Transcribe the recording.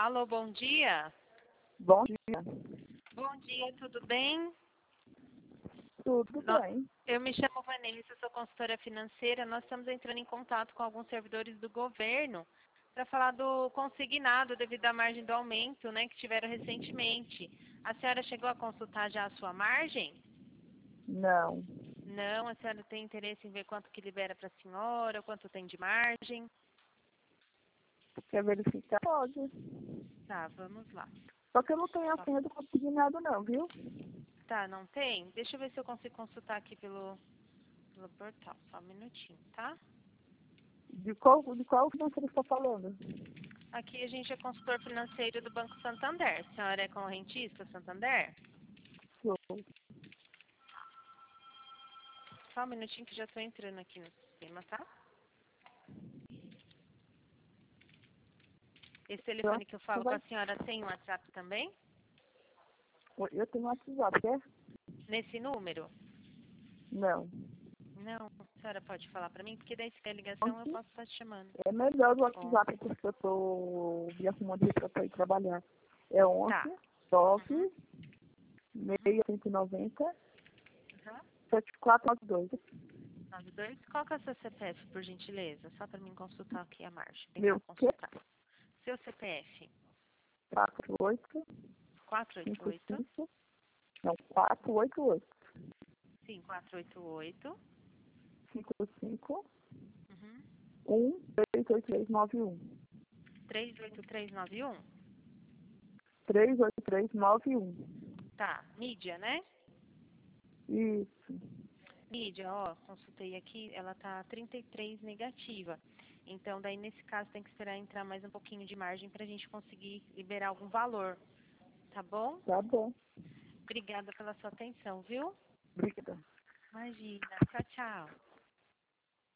Alô, bom dia. Bom dia. Bom dia, tudo bem? Tudo No- bem. Eu me chamo Vanessa, sou consultora financeira. Nós estamos entrando em contato com alguns servidores do governo para falar do consignado devido à margem do aumento, né, que tiveram recentemente. A senhora chegou a consultar já a sua margem? Não. Não, a senhora tem interesse em ver quanto que libera para a senhora, quanto tem de margem? Quer verificar? Pode. Tá, vamos lá. Só que eu não tenho a senha do consignado não, viu? Tá, não tem? Deixa eu ver se eu consigo consultar aqui pelo portal. Só um minutinho, tá? De qual financeiro você está falando? Aqui a gente é consultor financeiro do Banco Santander. A senhora é correntista Santander? Sou. Só um minutinho que já estou entrando aqui no sistema, tá? Esse telefone que eu falo com a senhora tem WhatsApp também? Eu tenho WhatsApp, quer? Nesse número? Não. Não, a senhora pode falar para mim? Porque daí se quer ligação eu posso estar te chamando. É melhor o Ó, WhatsApp porque eu tô me arrumando para ir trabalhar. É 11 tá. 9 690 Uhum. 7492. 92. Qual que é o seu CPF, por gentileza? Só para mim consultar aqui a margem. Tentar Meu quê? consultar. Seu CPF? 48 488. 55. Não, 488. Sim, 488. 55 Uhum. 38391. 38391. 38391. Tá, mídia, né? Isso. Mídia, ó, consultei aqui, ela tá 33 negativa. Então, daí nesse caso tem que esperar entrar mais um pouquinho de margem pra gente conseguir liberar algum valor, tá bom? Tá bom. Obrigada pela sua atenção, viu? Obrigada. Imagina. Tchau, tchau.